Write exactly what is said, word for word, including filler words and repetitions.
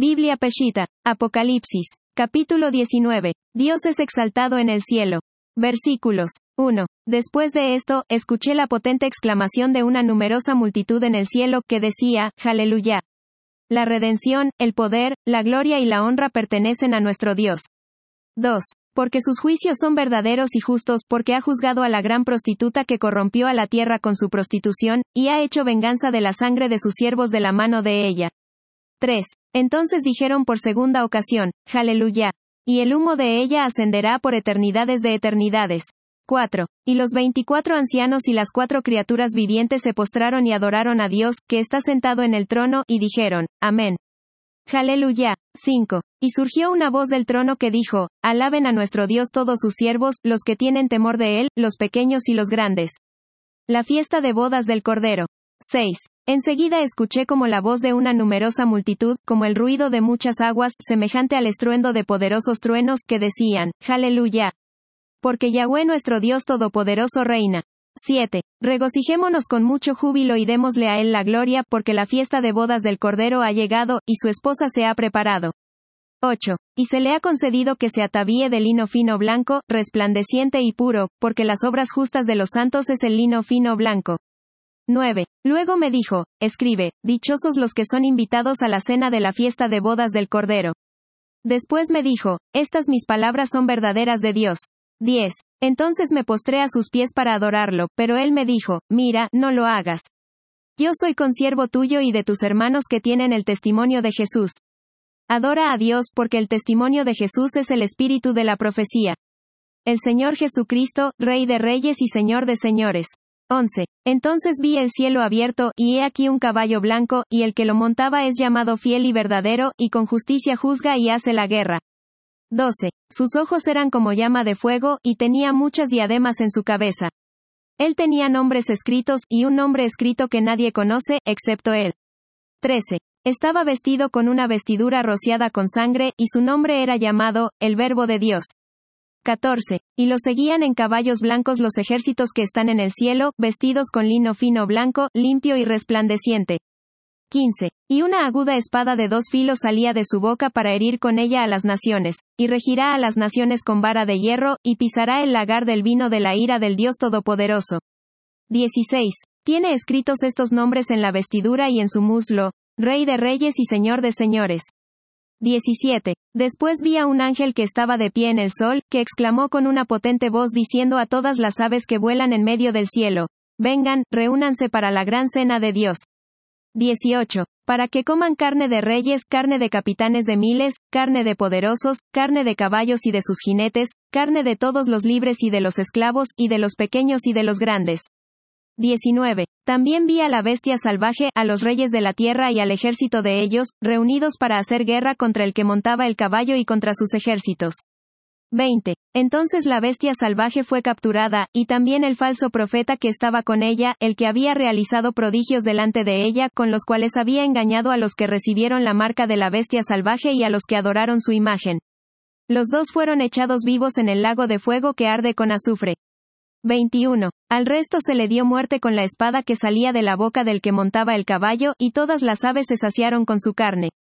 Biblia Peshitta, Apocalipsis, capítulo diecinueve. Dios es exaltado en el cielo. Versículos. uno. Después de esto, escuché la potente exclamación de una numerosa multitud en el cielo, que decía, Aleluya. La redención, el poder, la gloria y la honra pertenecen a nuestro Dios. dos. Porque sus juicios son verdaderos y justos, porque ha juzgado a la gran prostituta que corrompió a la tierra con su prostitución, y ha hecho venganza de la sangre de sus siervos de la mano de ella. tres. Entonces dijeron por segunda ocasión, Aleluya. Y el humo de ella ascenderá por eternidades de eternidades. cuatro. Y los veinticuatro ancianos y las cuatro criaturas vivientes se postraron y adoraron a Dios, que está sentado en el trono, y dijeron, Amén. Aleluya. cinco. Y surgió una voz del trono que dijo, Alaben a nuestro Dios todos sus siervos, los que tienen temor de él, los pequeños y los grandes. La fiesta de bodas del Cordero. seis. Enseguida escuché como la voz de una numerosa multitud, como el ruido de muchas aguas, semejante al estruendo de poderosos truenos, que decían, Aleluya. Porque Yahweh nuestro Dios Todopoderoso reina. siete. Regocijémonos con mucho júbilo y démosle a él la gloria, porque la fiesta de bodas del Cordero ha llegado, y su esposa se ha preparado. ocho. Y se le ha concedido que se atavíe de lino fino blanco, resplandeciente y puro, porque las obras justas de los santos es el lino fino blanco. nueve. Luego me dijo, escribe, dichosos los que son invitados a la cena de la fiesta de bodas del Cordero. Después me dijo, estas mis palabras son verdaderas de Dios. diez. Entonces me postré a sus pies para adorarlo, pero él me dijo, mira, no lo hagas. Yo soy consiervo tuyo y de tus hermanos que tienen el testimonio de Jesús. Adora a Dios porque el testimonio de Jesús es el espíritu de la profecía. El Señor Jesucristo, Rey de Reyes y Señor de Señores. once. Entonces vi el cielo abierto, y he aquí un caballo blanco, y el que lo montaba es llamado fiel y verdadero, y con justicia juzga y hace la guerra. doce. Sus ojos eran como llama de fuego, y tenía muchas diademas en su cabeza. Él tenía nombres escritos, y un nombre escrito que nadie conoce, excepto él. trece. Estaba vestido con una vestidura rociada con sangre, y su nombre era llamado, el Verbo de Dios. catorce. Y lo seguían en caballos blancos los ejércitos que están en el cielo, vestidos con lino fino blanco, limpio y resplandeciente. quince. Y una aguda espada de dos filos salía de su boca para herir con ella a las naciones, y regirá a las naciones con vara de hierro, y pisará el lagar del vino de la ira del Dios Todopoderoso. dieciséis. Tiene escritos estos nombres en la vestidura y en su muslo, Rey de Reyes y Señor de Señores. diecisiete. Después vi a un ángel que estaba de pie en el sol, que exclamó con una potente voz diciendo a todas las aves que vuelan en medio del cielo, vengan, reúnanse para la gran cena de Dios. dieciocho. Para que coman carne de reyes, carne de capitanes de miles, carne de poderosos, carne de caballos y de sus jinetes, carne de todos los libres y de los esclavos, y de los pequeños y de los grandes. diecinueve. También vi a la bestia salvaje, a los reyes de la tierra y al ejército de ellos, reunidos para hacer guerra contra el que montaba el caballo y contra sus ejércitos. veinte. Entonces la bestia salvaje fue capturada, y también el falso profeta que estaba con ella, el que había realizado prodigios delante de ella, con los cuales había engañado a los que recibieron la marca de la bestia salvaje y a los que adoraron su imagen. Los dos fueron echados vivos en el lago de fuego que arde con azufre. veintiuno. Al resto se le dio muerte con la espada que salía de la boca del que montaba el caballo, y todas las aves se saciaron con su carne.